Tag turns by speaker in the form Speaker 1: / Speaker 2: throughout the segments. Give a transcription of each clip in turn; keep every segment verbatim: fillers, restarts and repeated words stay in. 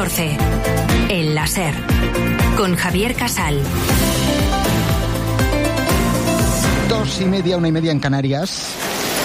Speaker 1: catorce. El láser. Con Javier Casal.
Speaker 2: Dos y media, una y media en Canarias.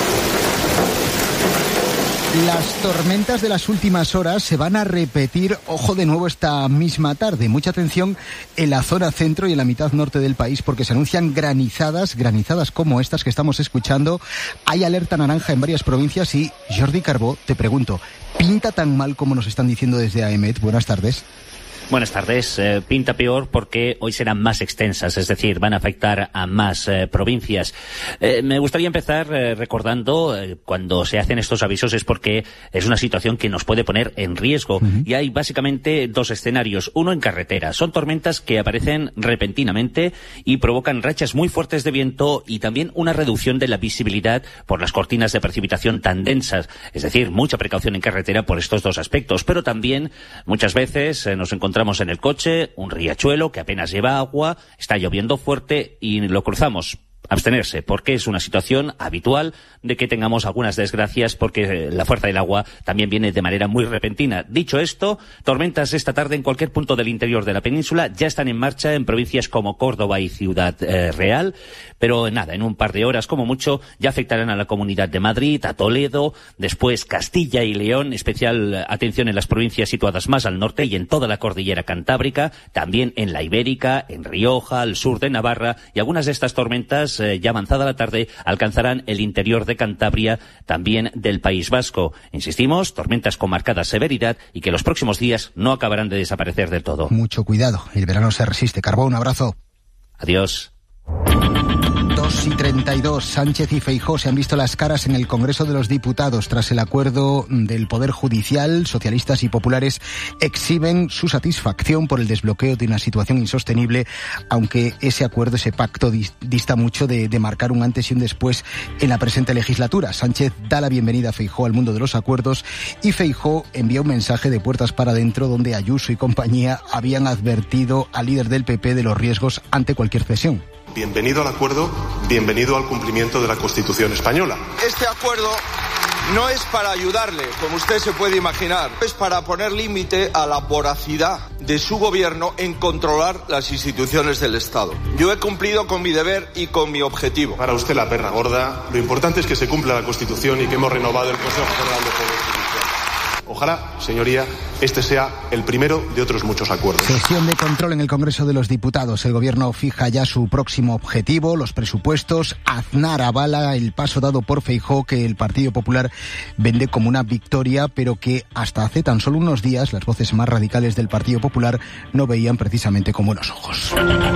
Speaker 2: Las tormentas de las últimas horas se van a repetir, ojo, de nuevo esta misma tarde. Mucha atención en la zona centro y en la mitad norte del país porque se anuncian granizadas, granizadas como estas que estamos escuchando. Hay alerta naranja en varias provincias y, Jordi Carbó, te pregunto, ¿pinta tan mal como nos están diciendo desde A E M E T? Buenas tardes.
Speaker 3: Buenas tardes. Eh, pinta peor porque hoy serán más extensas, es decir, van a afectar a más eh, provincias. Eh, me gustaría empezar eh, recordando eh, cuando se hacen estos avisos es porque es una situación que nos puede poner en riesgo. Uh-huh. Y hay básicamente dos escenarios. Uno en carretera. Son tormentas que aparecen repentinamente y provocan rachas muy fuertes de viento y también una reducción de la visibilidad por las cortinas de precipitación tan densas. Es decir, mucha precaución en carretera por estos dos aspectos. Pero también muchas veces eh, nos encontramos Entramos en el coche, un riachuelo que apenas lleva agua, está lloviendo fuerte y lo cruzamos. Abstenerse, porque es una situación habitual de que tengamos algunas desgracias porque la fuerza del agua también viene de manera muy repentina. Dicho esto, tormentas esta tarde en cualquier punto del interior de la península ya están en marcha en provincias como Córdoba y Ciudad eh, Real, pero nada, en un par de horas como mucho ya afectarán a la Comunidad de Madrid, a Toledo, después Castilla y León, especial atención en las provincias situadas más al norte y en toda la cordillera cantábrica, también en la Ibérica, en Rioja, al sur de Navarra, y algunas de estas tormentas ya avanzada la tarde alcanzarán el interior de Cantabria, también del País Vasco. Insistimos, tormentas con marcada severidad y que los próximos días no acabarán de desaparecer del todo.
Speaker 2: Mucho cuidado, el verano se resiste. Carbó, un abrazo.
Speaker 3: Adiós.
Speaker 2: dos y treinta y dos. Sánchez y Feijóo se han visto las caras en el Congreso de los Diputados tras el acuerdo del Poder Judicial. Socialistas y populares exhiben su satisfacción por el desbloqueo de una situación insostenible, aunque ese acuerdo, ese pacto dista mucho de, de marcar un antes y un después en la presente legislatura. Sánchez da la bienvenida a Feijóo al mundo de los acuerdos y Feijóo envía un mensaje de puertas para adentro donde Ayuso y compañía habían advertido al líder del P P de los riesgos ante cualquier cesión.
Speaker 4: Bienvenido al acuerdo, bienvenido al cumplimiento de la Constitución española.
Speaker 5: Este acuerdo no es para ayudarle, como usted se puede imaginar, es para poner límite a la voracidad de su gobierno en controlar las instituciones del Estado. Yo he cumplido con mi deber y con mi objetivo.
Speaker 4: Para usted la perra gorda, lo importante es que se cumpla la Constitución y que hemos renovado el Consejo General de Poder Judicial. Ojalá, señoría, este sea el primero de otros muchos acuerdos.
Speaker 2: Sesión de control en el Congreso de los Diputados. El Gobierno fija ya su próximo objetivo, los presupuestos. Aznar avala el paso dado por Feijóo, que el Partido Popular vende como una victoria, pero que hasta hace tan solo unos días las voces más radicales del Partido Popular no veían precisamente con buenos ojos.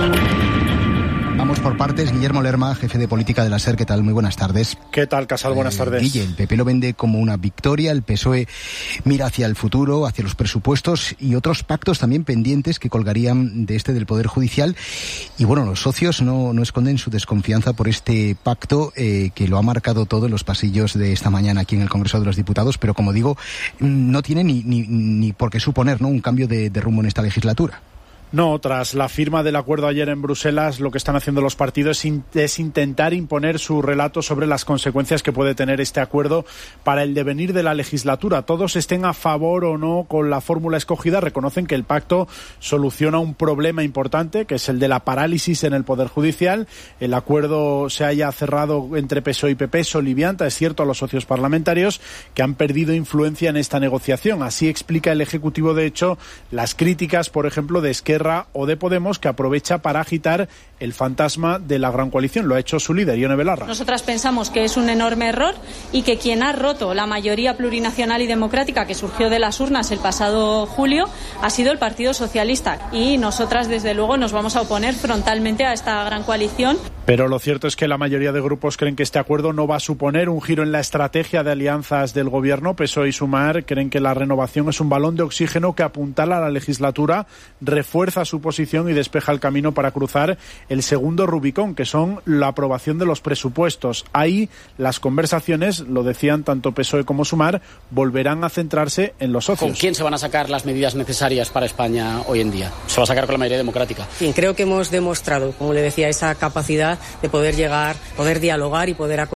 Speaker 2: Vamos por partes. Guillermo Lerma, jefe de política de la SER. ¿Qué tal? Muy buenas tardes.
Speaker 6: ¿Qué tal, Casal? Buenas tardes.
Speaker 2: Eh, Guille, el P P lo vende como una victoria, el P S O E mira hacia el futuro, hacia los presupuestos y otros pactos también pendientes que colgarían de este del Poder Judicial. Y bueno, los socios no, no esconden su desconfianza por este pacto eh, que lo ha marcado todo en los pasillos de esta mañana aquí en el Congreso de los Diputados, pero como digo, no tiene ni, ni, ni por qué suponer, ¿no?, un cambio de, de rumbo en esta legislatura.
Speaker 6: No, tras la firma del acuerdo ayer en Bruselas, lo que están haciendo los partidos es, in- es intentar imponer su relato sobre las consecuencias que puede tener este acuerdo para el devenir de la legislatura. Todos estén a favor o no con la fórmula escogida, reconocen que el pacto soluciona un problema importante, que es el de la parálisis en el Poder Judicial. El acuerdo se haya cerrado entre P S O E y P P solivianta, es cierto, a los socios parlamentarios que han perdido influencia en esta negociación. Así explica el Ejecutivo, de hecho, las críticas, por ejemplo, de Esquerra o de Podemos, que aprovecha para agitar el fantasma de la gran coalición. Lo ha hecho su líder, Ione Belarra.
Speaker 7: Nosotras pensamos que es un enorme error y que quien ha roto la mayoría plurinacional y democrática que surgió de las urnas el pasado julio ha sido el Partido Socialista, y nosotras desde luego nos vamos a oponer frontalmente a esta gran coalición.
Speaker 6: Pero lo cierto es que la mayoría de grupos creen que este acuerdo no va a suponer un giro en la estrategia de alianzas del gobierno. P S O E y Sumar creen que la renovación es un balón de oxígeno que apuntala a la legislatura, refuerza su posición y despeja el camino para cruzar el segundo Rubicón, que son la aprobación de los presupuestos. Ahí las conversaciones, lo decían tanto P S O E como Sumar, volverán a centrarse en los socios.
Speaker 8: ¿Con quién se van a sacar las medidas necesarias para España hoy en día? Se va a sacar con la mayoría democrática.
Speaker 9: Sí, creo que hemos demostrado, como le decía, esa capacidad de poder llegar, poder dialogar y poder acordar